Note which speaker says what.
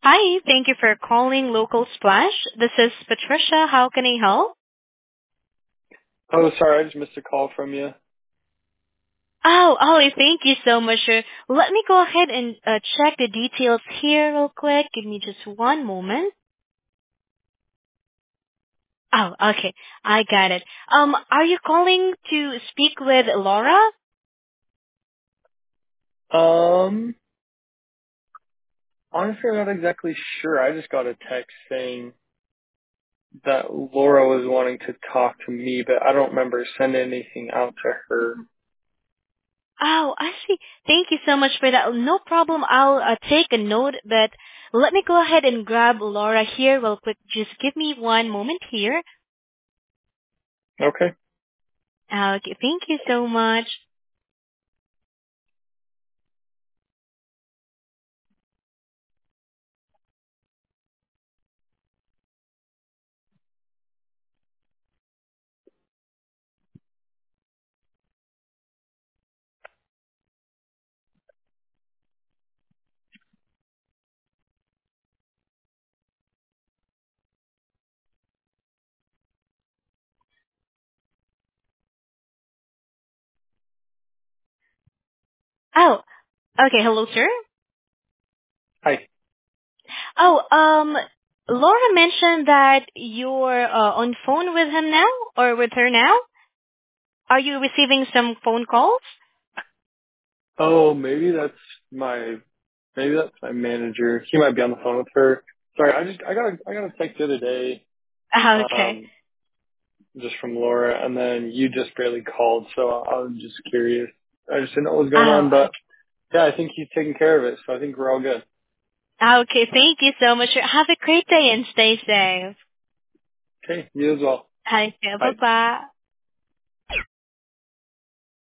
Speaker 1: Hi, thank you for calling Local Splash. This is Patricia. How can I help?
Speaker 2: Oh, sorry, I just missed a call from you.
Speaker 1: Oh, thank you so much. Let me go ahead and check the details here real quick. Give me just one moment. Oh, okay. I got it. Are you calling to speak with Laura?
Speaker 2: Um, Honestly, I'm not exactly sure. I just got a text saying that Laura was wanting to talk to me, but I don't remember sending anything out to her.
Speaker 1: Oh, I see. Thank you so much for that. No problem. I'll take a note, but let me go ahead and grab Laura here real quick. Just give me one moment here.
Speaker 2: Okay.
Speaker 1: Okay, thank you so much. Oh, okay. Hello, sir.
Speaker 2: Hi.
Speaker 1: Oh, Laura mentioned that you're on phone with him now or with her now. Are you receiving some phone calls?
Speaker 2: Oh, maybe that's my manager. He might be on the phone with her. Sorry, I got a text the other day,
Speaker 1: Okay.
Speaker 2: um, just from Laura, and then you just barely called, so I was just curious. I just didn't know what was going
Speaker 1: Oh,
Speaker 2: on, but yeah, I think he's taking care of it, so I think we're all good.
Speaker 1: okay. Thank you so much. Have a great day and stay safe.
Speaker 2: Okay, you as well.
Speaker 1: Okay. Bye
Speaker 2: Bye.
Speaker 1: bye.